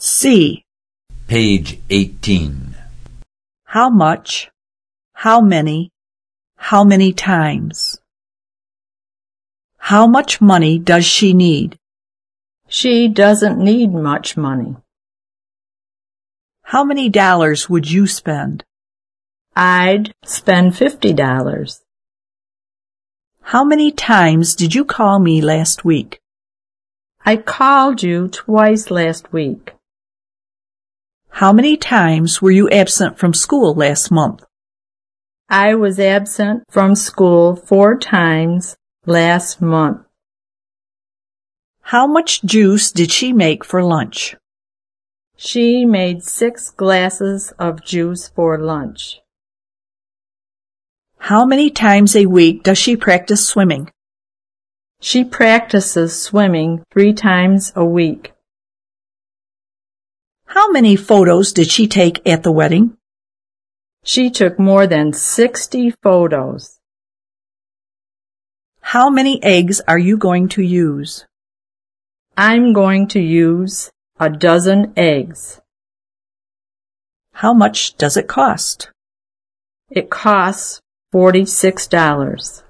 C. Page 18. How much? How many? How many times? How much money does she need? She doesn't need much money. How many dollars would you spend? I'd spend $50. How many times did you call me last week? I called you twice last week. How many times were you absent from school last month? I was absent from school 4 times last month. How much juice did she make for lunch? She made 6 glasses of juice for lunch. How many times a week does she practice swimming? She practices swimming 3 times a week. How many photos did she take at the wedding? She took more than 60 photos. How many eggs are you going to use? I'm going to use a dozen eggs. How much does it cost? It costs $46.